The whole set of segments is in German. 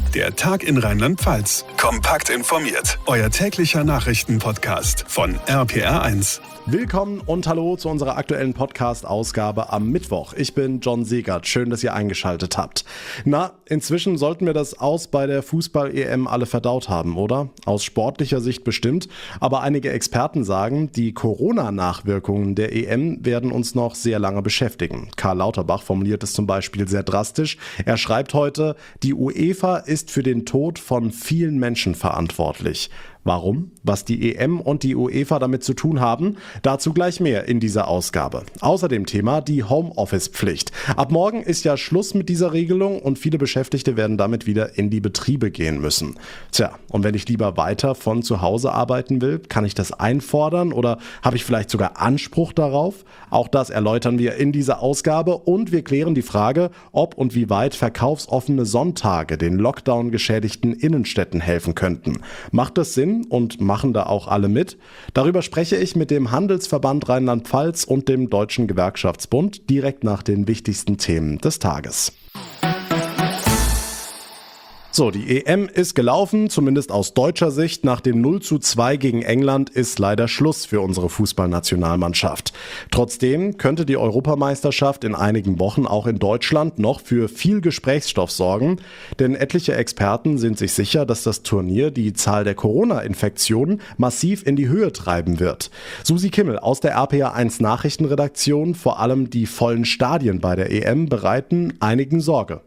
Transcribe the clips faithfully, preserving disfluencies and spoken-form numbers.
Der Tag in Rheinland-Pfalz. Kompakt informiert. Euer täglicher Nachrichtenpodcast von R P R eins. Willkommen und hallo zu unserer aktuellen Podcast-Ausgabe am Mittwoch. Ich bin John Segert. Schön, dass ihr eingeschaltet habt. Na, inzwischen sollten wir das Aus bei der Fußball-E M alle verdaut haben, oder? Aus sportlicher Sicht bestimmt. Aber einige Experten sagen, die Corona-Nachwirkungen der E M werden uns noch sehr lange beschäftigen. Karl Lauterbach formuliert es zum Beispiel sehr drastisch. Er schreibt heute, die UEFA ist für den Tod von vielen Menschen verantwortlich. Warum? Was die E M und die UEFA damit zu tun haben? Dazu gleich mehr in dieser Ausgabe. Außerdem Thema die Homeoffice-Pflicht. Ab morgen ist ja Schluss mit dieser Regelung und viele Beschäftigte werden damit wieder in die Betriebe gehen müssen. Tja, und wenn ich lieber weiter von zu Hause arbeiten will, kann ich das einfordern oder habe ich vielleicht sogar Anspruch darauf? Auch das erläutern wir in dieser Ausgabe und wir klären die Frage, ob und wie weit verkaufsoffene Sonntage den Lockdown-geschädigten Innenstädten helfen könnten. Macht das Sinn? Und machen da auch alle mit? Darüber spreche ich mit dem Handelsverband Rheinland-Pfalz und dem Deutschen Gewerkschaftsbund direkt nach den wichtigsten Themen des Tages. So, die E M ist gelaufen, zumindest aus deutscher Sicht. Nach dem null zu zwei gegen England ist leider Schluss für unsere Fußballnationalmannschaft. Trotzdem könnte die Europameisterschaft in einigen Wochen auch in Deutschland noch für viel Gesprächsstoff sorgen. Denn etliche Experten sind sich sicher, dass das Turnier die Zahl der Corona-Infektionen massiv in die Höhe treiben wird. Susi Kimmel aus der R P R eins Nachrichtenredaktion, vor allem die vollen Stadien bei der E M bereiten einigen Sorge.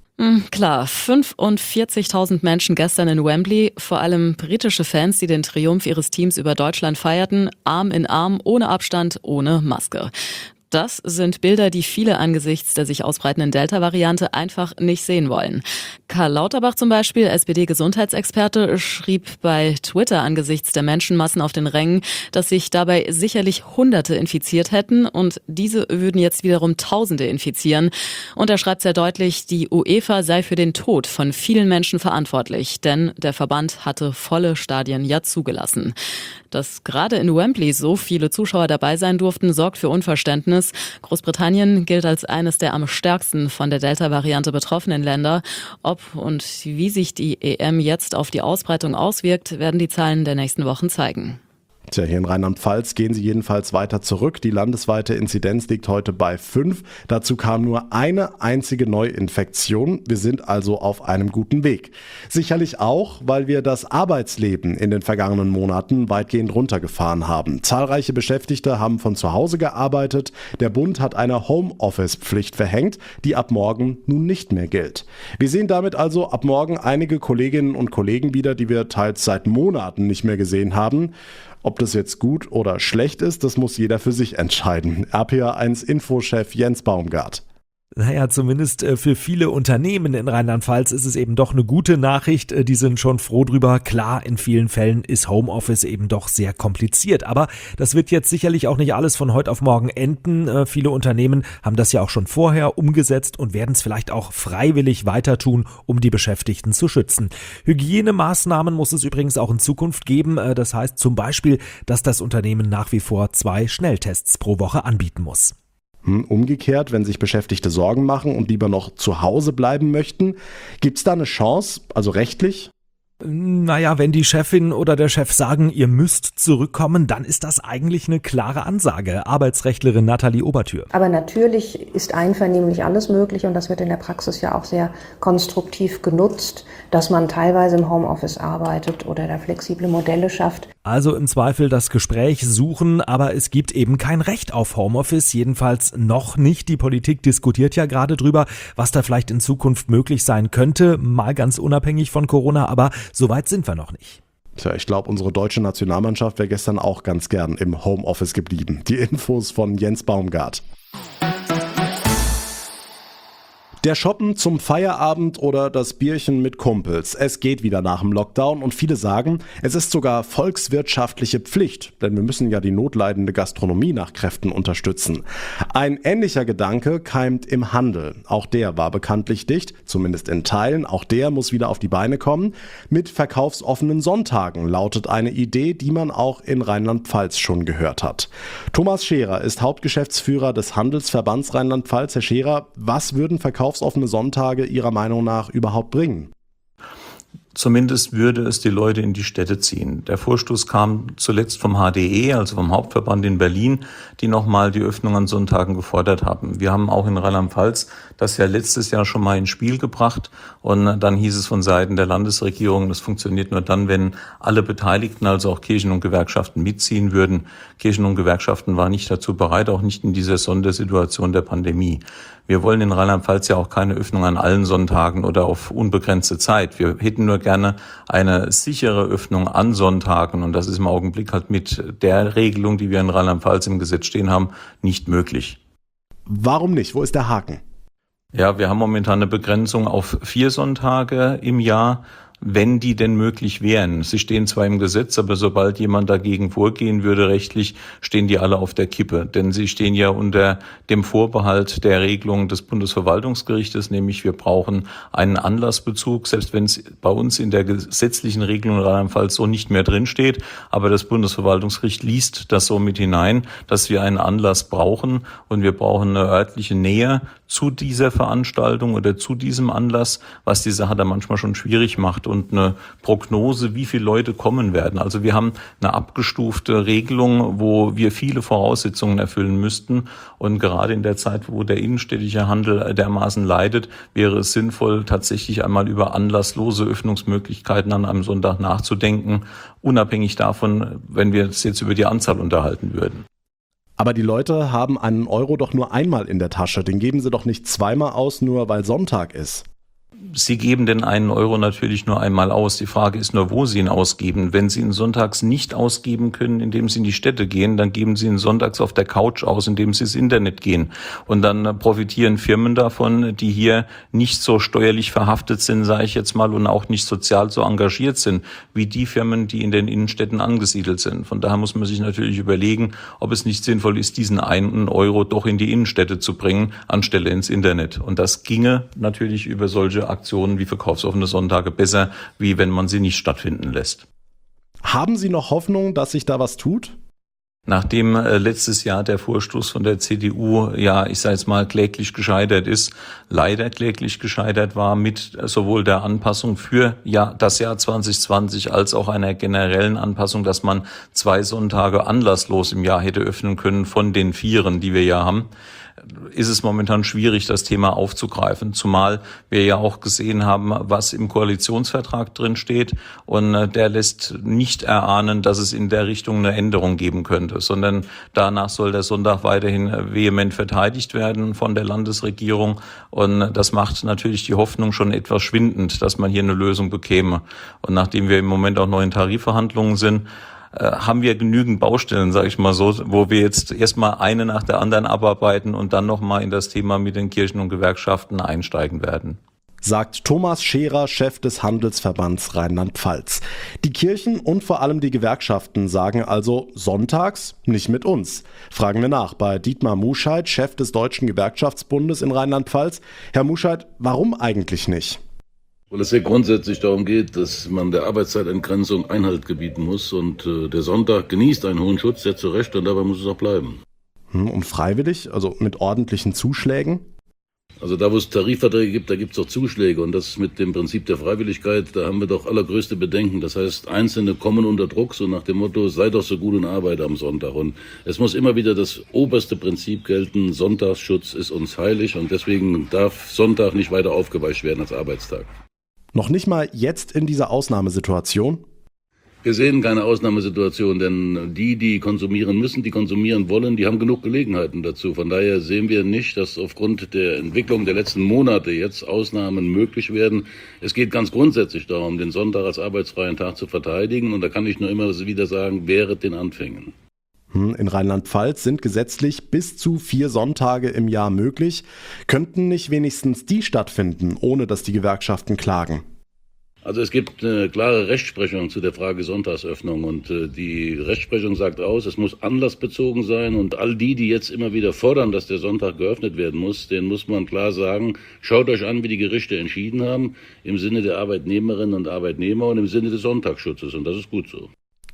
Klar, fünfundvierzigtausend Menschen gestern in Wembley, vor allem britische Fans, die den Triumph ihres Teams über Deutschland feierten, Arm in Arm, ohne Abstand, ohne Maske. Das sind Bilder, die viele angesichts der sich ausbreitenden Delta-Variante einfach nicht sehen wollen. Karl Lauterbach zum Beispiel, S P D-Gesundheitsexperte, schrieb bei Twitter angesichts der Menschenmassen auf den Rängen, dass sich dabei sicherlich Hunderte infiziert hätten und diese würden jetzt wiederum Tausende infizieren. Und er schreibt sehr deutlich, die UEFA sei für den Tod von vielen Menschen verantwortlich, denn der Verband hatte volle Stadien ja zugelassen. Dass gerade in Wembley so viele Zuschauer dabei sein durften, sorgt für Unverständnis. Großbritannien gilt als eines der am stärksten von der Delta-Variante betroffenen Länder. Ob und wie sich die E M jetzt auf die Ausbreitung auswirkt, werden die Zahlen der nächsten Wochen zeigen. Tja, hier in Rheinland-Pfalz gehen sie jedenfalls weiter zurück. Die landesweite Inzidenz liegt heute bei fünf. Dazu kam nur eine einzige Neuinfektion. Wir sind also auf einem guten Weg. Sicherlich auch, weil wir das Arbeitsleben in den vergangenen Monaten weitgehend runtergefahren haben. Zahlreiche Beschäftigte haben von zu Hause gearbeitet. Der Bund hat eine Homeoffice-Pflicht verhängt, die ab morgen nun nicht mehr gilt. Wir sehen damit also ab morgen einige Kolleginnen und Kollegen wieder, die wir teils seit Monaten nicht mehr gesehen haben. Ob das jetzt gut oder schlecht ist, das muss jeder für sich entscheiden. R P R eins Infochef Jens Baumgart. Naja, zumindest für viele Unternehmen in Rheinland-Pfalz ist es eben doch eine gute Nachricht. Die sind schon froh drüber. Klar, in vielen Fällen ist Homeoffice eben doch sehr kompliziert. Aber das wird jetzt sicherlich auch nicht alles von heute auf morgen enden. Viele Unternehmen haben das ja auch schon vorher umgesetzt und werden es vielleicht auch freiwillig weiter tun, um die Beschäftigten zu schützen. Hygienemaßnahmen muss es übrigens auch in Zukunft geben. Das heißt zum Beispiel, dass das Unternehmen nach wie vor zwei Schnelltests pro Woche anbieten muss. Umgekehrt, wenn sich Beschäftigte Sorgen machen und lieber noch zu Hause bleiben möchten, gibt es da eine Chance, also rechtlich? Naja, wenn die Chefin oder der Chef sagen, ihr müsst zurückkommen, dann ist das eigentlich eine klare Ansage. Arbeitsrechtlerin Nathalie Obertür. Aber natürlich ist einvernehmlich alles möglich und das wird in der Praxis ja auch sehr konstruktiv genutzt, dass man teilweise im Homeoffice arbeitet oder da flexible Modelle schafft. Also im Zweifel das Gespräch suchen, aber es gibt eben kein Recht auf Homeoffice, jedenfalls noch nicht. Die Politik diskutiert ja gerade drüber, was da vielleicht in Zukunft möglich sein könnte, mal ganz unabhängig von Corona, aber so weit sind wir noch nicht. Tja, ich glaube, unsere deutsche Nationalmannschaft wäre gestern auch ganz gern im Homeoffice geblieben. Die Infos von Jens Baumgart. Der Shoppen zum Feierabend oder das Bierchen mit Kumpels. Es geht wieder nach dem Lockdown und viele sagen, es ist sogar volkswirtschaftliche Pflicht, denn wir müssen ja die notleidende Gastronomie nach Kräften unterstützen. Ein ähnlicher Gedanke keimt im Handel. Auch der war bekanntlich dicht, zumindest in Teilen. Auch der muss wieder auf die Beine kommen. Mit verkaufsoffenen Sonntagen lautet eine Idee, die man auch in Rheinland-Pfalz schon gehört hat. Thomas Scherer ist Hauptgeschäftsführer des Handelsverbands Rheinland-Pfalz. Herr Scherer, was würden verkaufsoffene Sonntage Ihrer Meinung nach überhaupt bringen? Zumindest würde es die Leute in die Städte ziehen. Der Vorstoß kam zuletzt vom H D E, also vom Hauptverband in Berlin, die nochmal die Öffnung an Sonntagen gefordert haben. Wir haben auch in Rheinland-Pfalz das ja letztes Jahr schon mal ins Spiel gebracht und dann hieß es von Seiten der Landesregierung, das funktioniert nur dann, wenn alle Beteiligten, also auch Kirchen und Gewerkschaften, mitziehen würden. Kirchen und Gewerkschaften waren nicht dazu bereit, auch nicht in dieser Sondersituation der Pandemie. Wir wollen in Rheinland-Pfalz ja auch keine Öffnung an allen Sonntagen oder auf unbegrenzte Zeit. Wir hätten nur gerne eine sichere Öffnung an Sonntagen und das ist im Augenblick halt mit der Regelung, die wir in Rheinland-Pfalz im Gesetz stehen haben, nicht möglich. Warum nicht? Wo ist der Haken? Ja, wir haben momentan eine Begrenzung auf vier Sonntage im Jahr, wenn die denn möglich wären. Sie stehen zwar im Gesetz, aber sobald jemand dagegen vorgehen würde rechtlich, stehen die alle auf der Kippe. Denn sie stehen ja unter dem Vorbehalt der Regelung des Bundesverwaltungsgerichtes, nämlich wir brauchen einen Anlassbezug, selbst wenn es bei uns in der gesetzlichen Regelung in Rheinland-Pfalz so nicht mehr drinsteht. Aber das Bundesverwaltungsgericht liest das so mit hinein, dass wir einen Anlass brauchen und wir brauchen eine örtliche Nähe zu dieser Veranstaltung oder zu diesem Anlass, was die Sache da manchmal schon schwierig macht. Und eine Prognose, wie viele Leute kommen werden. Also wir haben eine abgestufte Regelung, wo wir viele Voraussetzungen erfüllen müssten. Und gerade in der Zeit, wo der innenstädtische Handel dermaßen leidet, wäre es sinnvoll, tatsächlich einmal über anlasslose Öffnungsmöglichkeiten an einem Sonntag nachzudenken, unabhängig davon, wenn wir uns jetzt über die Anzahl unterhalten würden. Aber die Leute haben einen Euro doch nur einmal in der Tasche. Den geben sie doch nicht zweimal aus, nur weil Sonntag ist. Sie geben den einen Euro natürlich nur einmal aus. Die Frage ist nur, wo Sie ihn ausgeben. Wenn Sie ihn sonntags nicht ausgeben können, indem Sie in die Städte gehen, dann geben Sie ihn sonntags auf der Couch aus, indem Sie ins Internet gehen. Und dann profitieren Firmen davon, die hier nicht so steuerlich verhaftet sind, sage ich jetzt mal, und auch nicht sozial so engagiert sind, wie die Firmen, die in den Innenstädten angesiedelt sind. Von daher muss man sich natürlich überlegen, ob es nicht sinnvoll ist, diesen einen Euro doch in die Innenstädte zu bringen, anstelle ins Internet. Und das ginge natürlich über solche Aktionen wie verkaufsoffene Sonntage besser, wie wenn man sie nicht stattfinden lässt. Haben Sie noch Hoffnung, dass sich da was tut? Nachdem äh, letztes Jahr der Vorstoß von der C D U, ja, ich sage jetzt mal, kläglich gescheitert ist, leider kläglich gescheitert war mit äh, sowohl der Anpassung für ja das Jahr zwanzig zwanzig als auch einer generellen Anpassung, dass man zwei Sonntage anlasslos im Jahr hätte öffnen können von den vieren, die wir ja haben, ist es momentan schwierig, das Thema aufzugreifen, zumal wir ja auch gesehen haben, was im Koalitionsvertrag drin steht und der lässt nicht erahnen, dass es in der Richtung eine Änderung geben könnte, sondern danach soll der Sonntag weiterhin vehement verteidigt werden von der Landesregierung und das macht natürlich die Hoffnung schon etwas schwindend, dass man hier eine Lösung bekäme. Und nachdem wir im Moment auch noch in Tarifverhandlungen sind, haben wir genügend Baustellen, sage ich mal so, wo wir jetzt erstmal eine nach der anderen abarbeiten und dann nochmal in das Thema mit den Kirchen und Gewerkschaften einsteigen werden. Sagt Thomas Scherer, Chef des Handelsverbands Rheinland-Pfalz. Die Kirchen und vor allem die Gewerkschaften sagen also sonntags nicht mit uns. Fragen wir nach bei Dietmar Muscheid, Chef des Deutschen Gewerkschaftsbundes in Rheinland-Pfalz. Herr Muscheid, warum eigentlich nicht? Weil es ja grundsätzlich darum geht, dass man der Arbeitszeitentgrenzung Einhalt gebieten muss und äh, der Sonntag genießt einen hohen Schutz, sehr zu Recht, und dabei muss es auch bleiben. Hm, und freiwillig, also mit ordentlichen Zuschlägen? Also da, wo es Tarifverträge gibt, da gibt es auch Zuschläge und das mit dem Prinzip der Freiwilligkeit, da haben wir doch allergrößte Bedenken. Das heißt, Einzelne kommen unter Druck, so nach dem Motto, sei doch so gut und arbeite am Sonntag. Und es muss immer wieder das oberste Prinzip gelten, Sonntagsschutz ist uns heilig und deswegen darf Sonntag nicht weiter aufgeweicht werden als Arbeitstag. Noch nicht mal jetzt in dieser Ausnahmesituation? Wir sehen keine Ausnahmesituation, denn die, die konsumieren müssen, die konsumieren wollen, die haben genug Gelegenheiten dazu. Von daher sehen wir nicht, dass aufgrund der Entwicklung der letzten Monate jetzt Ausnahmen möglich werden. Es geht ganz grundsätzlich darum, den Sonntag als arbeitsfreien Tag zu verteidigen. Und da kann ich nur immer wieder sagen, während den Anfängen. In Rheinland-Pfalz sind gesetzlich bis zu vier Sonntage im Jahr möglich. Könnten nicht wenigstens die stattfinden, ohne dass die Gewerkschaften klagen? Also es gibt eine klare Rechtsprechung zu der Frage Sonntagsöffnung und äh, die Rechtsprechung sagt aus, es muss anlassbezogen sein und all die, die jetzt immer wieder fordern, dass der Sonntag geöffnet werden muss, denen muss man klar sagen, schaut euch an, wie die Gerichte entschieden haben, im Sinne der Arbeitnehmerinnen und Arbeitnehmer und im Sinne des Sonntagsschutzes und das ist gut so.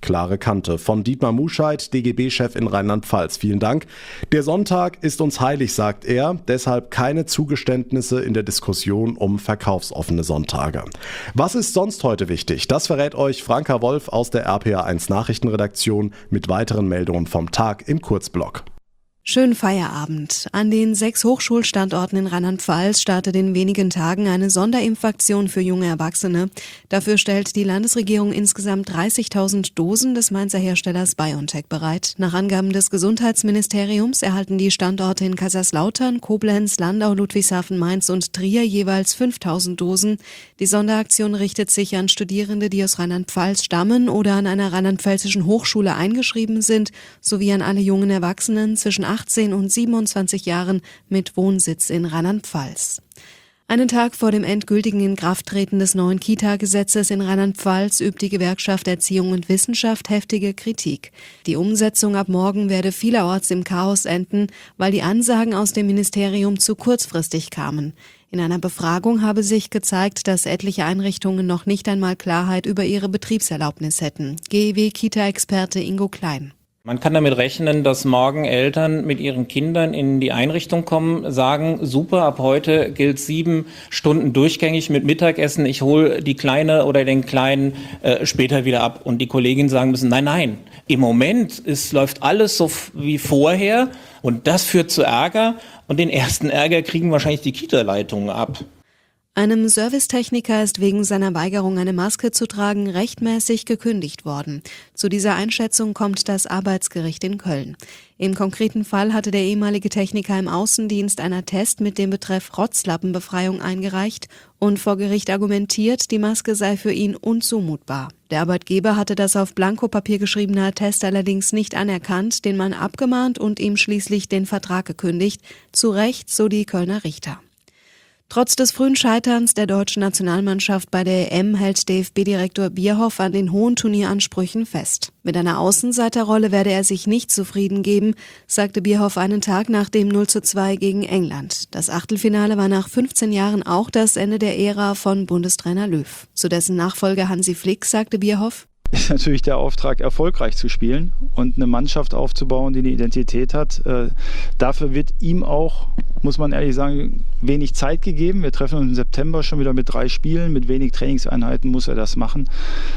klare Kante. Von Dietmar Muscheid, D G B-Chef in Rheinland-Pfalz. Vielen Dank. Der Sonntag ist uns heilig, sagt er. Deshalb keine Zugeständnisse in der Diskussion um verkaufsoffene Sonntage. Was ist sonst heute wichtig? Das verrät euch Franka Wolf aus der R P R eins Nachrichtenredaktion mit weiteren Meldungen vom Tag im Kurzblock. Schönen Feierabend. An den sechs Hochschulstandorten in Rheinland-Pfalz startet in wenigen Tagen eine Sonderimpfaktion für junge Erwachsene. Dafür stellt die Landesregierung insgesamt dreißigtausend Dosen des Mainzer Herstellers BioNTech bereit. Nach Angaben des Gesundheitsministeriums erhalten die Standorte in Kaiserslautern, Koblenz, Landau, Ludwigshafen, Mainz und Trier jeweils fünftausend Dosen. Die Sonderaktion richtet sich an Studierende, die aus Rheinland-Pfalz stammen oder an einer rheinland-pfälzischen Hochschule eingeschrieben sind, sowie an alle jungen Erwachsenen zwischen achtzehn und siebenundzwanzig Jahren mit Wohnsitz in Rheinland-Pfalz. Einen Tag vor dem endgültigen Inkrafttreten des neuen Kita-Gesetzes in Rheinland-Pfalz übt die Gewerkschaft Erziehung und Wissenschaft heftige Kritik. Die Umsetzung ab morgen werde vielerorts im Chaos enden, weil die Ansagen aus dem Ministerium zu kurzfristig kamen. In einer Befragung habe sich gezeigt, dass etliche Einrichtungen noch nicht einmal Klarheit über ihre Betriebserlaubnis hätten. G E W-Kita-Experte Ingo Klein. Man kann damit rechnen, dass morgen Eltern mit ihren Kindern in die Einrichtung kommen, sagen, super, ab heute gilt sieben Stunden durchgängig mit Mittagessen, ich hole die Kleine oder den Kleinen äh, später wieder ab. Und die Kolleginnen sagen müssen, nein, nein, im Moment ist, läuft alles so wie vorher und das führt zu Ärger und den ersten Ärger kriegen wahrscheinlich die Kita-Leitungen ab. Einem Servicetechniker ist wegen seiner Weigerung, eine Maske zu tragen, rechtmäßig gekündigt worden. Zu dieser Einschätzung kommt das Arbeitsgericht in Köln. Im konkreten Fall hatte der ehemalige Techniker im Außendienst einen Attest mit dem Betreff Rotzlappenbefreiung eingereicht und vor Gericht argumentiert, die Maske sei für ihn unzumutbar. Der Arbeitgeber hatte das auf Blankopapier geschriebene Attest allerdings nicht anerkannt, den Mann abgemahnt und ihm schließlich den Vertrag gekündigt. Zu Recht, so die Kölner Richter. Trotz des frühen Scheiterns der deutschen Nationalmannschaft bei der E M hält D F B-Direktor Bierhoff an den hohen Turnieransprüchen fest. Mit einer Außenseiterrolle werde er sich nicht zufrieden geben, sagte Bierhoff einen Tag nach dem null zu zwei gegen England. Das Achtelfinale war nach fünfzehn Jahren auch das Ende der Ära von Bundestrainer Löw. Zu dessen Nachfolger Hansi Flick sagte Bierhoff: Ist natürlich der Auftrag, erfolgreich zu spielen und eine Mannschaft aufzubauen, die eine Identität hat. Äh, dafür wird ihm auch, muss man ehrlich sagen, wenig Zeit gegeben. Wir treffen uns im September schon wieder mit drei Spielen. Mit wenig Trainingseinheiten muss er das machen.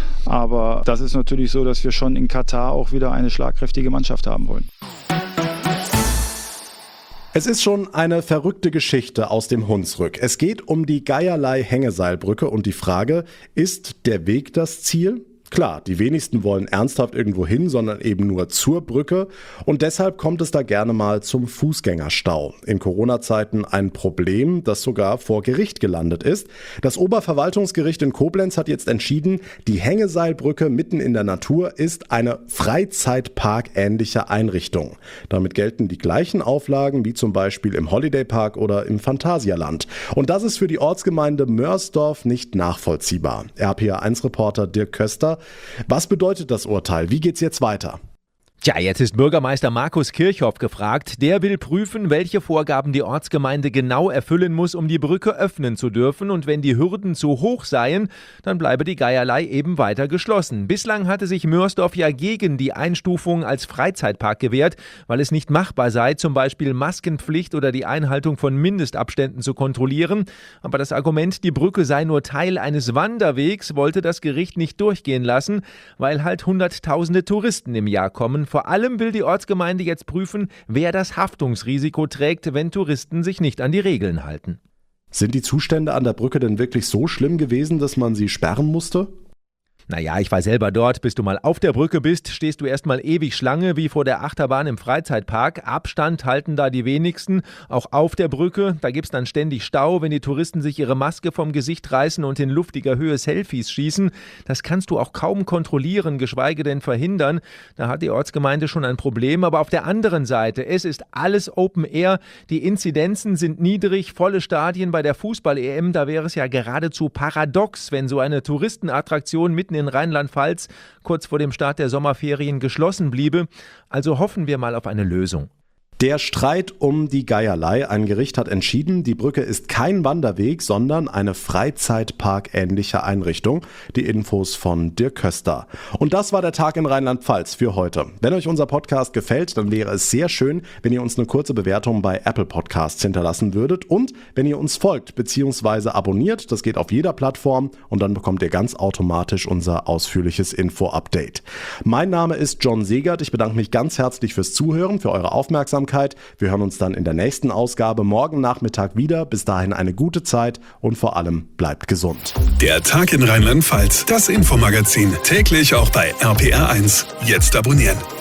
Aber das ist natürlich so, dass wir schon in Katar auch wieder eine schlagkräftige Mannschaft haben wollen. Es ist schon eine verrückte Geschichte aus dem Hunsrück. Es geht um die Geierlei-Hängeseilbrücke und die Frage, ist der Weg das Ziel? Klar, die wenigsten wollen ernsthaft irgendwo hin, sondern eben nur zur Brücke und deshalb kommt es da gerne mal zum Fußgängerstau. In Corona-Zeiten ein Problem, das sogar vor Gericht gelandet ist. Das Oberverwaltungsgericht in Koblenz hat jetzt entschieden, die Hängeseilbrücke mitten in der Natur ist eine Freizeitpark-ähnliche Einrichtung. Damit gelten die gleichen Auflagen wie zum Beispiel im Holiday Park oder im Phantasialand. Und das ist für die Ortsgemeinde Mörsdorf nicht nachvollziehbar. R P R eins Reporter Dirk Köster. Was bedeutet das Urteil? Wie geht's jetzt weiter? Tja, jetzt ist Bürgermeister Markus Kirchhoff gefragt. Der will prüfen, welche Vorgaben die Ortsgemeinde genau erfüllen muss, um die Brücke öffnen zu dürfen. Und wenn die Hürden zu hoch seien, dann bleibe die Geierlei eben weiter geschlossen. Bislang hatte sich Mörsdorf ja gegen die Einstufung als Freizeitpark gewehrt, weil es nicht machbar sei, zum Beispiel Maskenpflicht oder die Einhaltung von Mindestabständen zu kontrollieren. Aber das Argument, die Brücke sei nur Teil eines Wanderwegs, wollte das Gericht nicht durchgehen lassen, weil halt Hunderttausende Touristen im Jahr kommen. Vor allem will die Ortsgemeinde jetzt prüfen, wer das Haftungsrisiko trägt, wenn Touristen sich nicht an die Regeln halten. Sind die Zustände an der Brücke denn wirklich so schlimm gewesen, dass man sie sperren musste? Naja, ich war selber dort. Bis du mal auf der Brücke bist, stehst du erstmal ewig Schlange wie vor der Achterbahn im Freizeitpark. Abstand halten da die wenigsten. Auch auf der Brücke, da gibt's dann ständig Stau, wenn die Touristen sich ihre Maske vom Gesicht reißen und in luftiger Höhe Selfies schießen. Das kannst du auch kaum kontrollieren, geschweige denn verhindern. Da hat die Ortsgemeinde schon ein Problem. Aber auf der anderen Seite, es ist alles Open Air. Die Inzidenzen sind niedrig, volle Stadien bei der Fußball-E M. Da wäre es ja geradezu paradox, wenn so eine Touristenattraktion mitten in Rheinland-Pfalz kurz vor dem Start der Sommerferien geschlossen bliebe. Also hoffen wir mal auf eine Lösung. Der Streit um die Geierlei. Ein Gericht hat entschieden, die Brücke ist kein Wanderweg, sondern eine Freizeitpark-ähnliche Einrichtung. Die Infos von Dirk Köster. Und das war der Tag in Rheinland-Pfalz für heute. Wenn euch unser Podcast gefällt, dann wäre es sehr schön, wenn ihr uns eine kurze Bewertung bei Apple Podcasts hinterlassen würdet und wenn ihr uns folgt bzw. abonniert. Das geht auf jeder Plattform und dann bekommt ihr ganz automatisch unser ausführliches Info-Update. Mein Name ist John Segert. Ich bedanke mich ganz herzlich fürs Zuhören, für eure Aufmerksamkeit. Wir hören uns dann in der nächsten Ausgabe morgen Nachmittag wieder. Bis dahin eine gute Zeit und vor allem bleibt gesund. Der Tag in Rheinland-Pfalz, das Infomagazin, täglich auch bei R P R eins. Jetzt abonnieren.